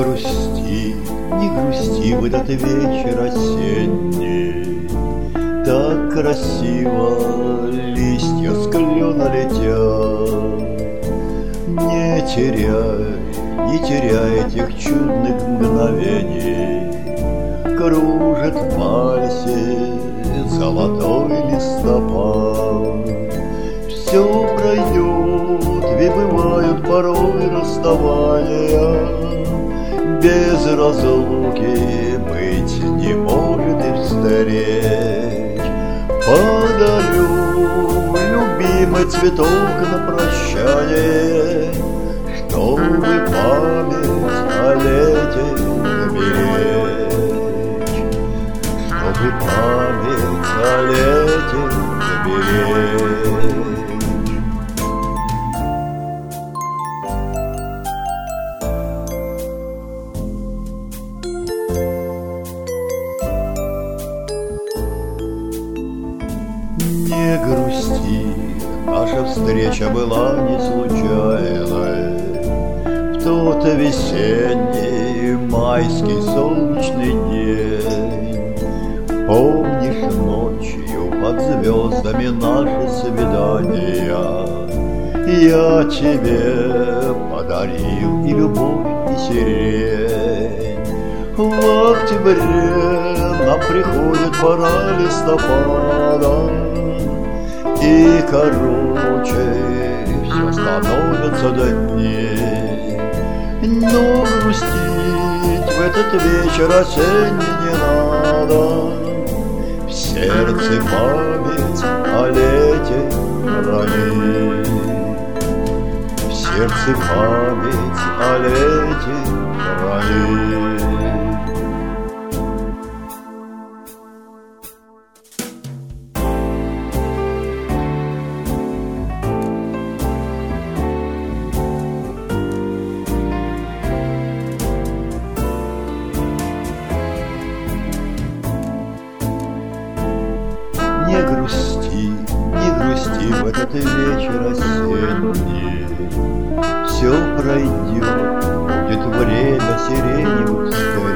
не грусти в этот вечер осенний. Так красиво листья с клена летят. Не теряй этих чудных мгновений. Кружит в вальсе золотой листопад. Все пройдет, ведь бывают порой расставания. Без разлуки быть не может и встреч. Подарю любимый цветок на прощание, чтобы память о лете беречь, чтобы память о лете беречь. Не грусти, наша встреча была не случайной. В тот весенний, майский, солнечный день. Помнишь ночью под звездами наши свидания? Я тебе подарил и любовь, и сирень. В октябре нам приходит пора листопада, и короче все становится до дней. Но грустить в этот вечер осенний не надо. В сердце память о лете храни. В сердце память о лете храни. Не грусти в этот вечер осенний. Все пройдет, будет время сиреневых встреч.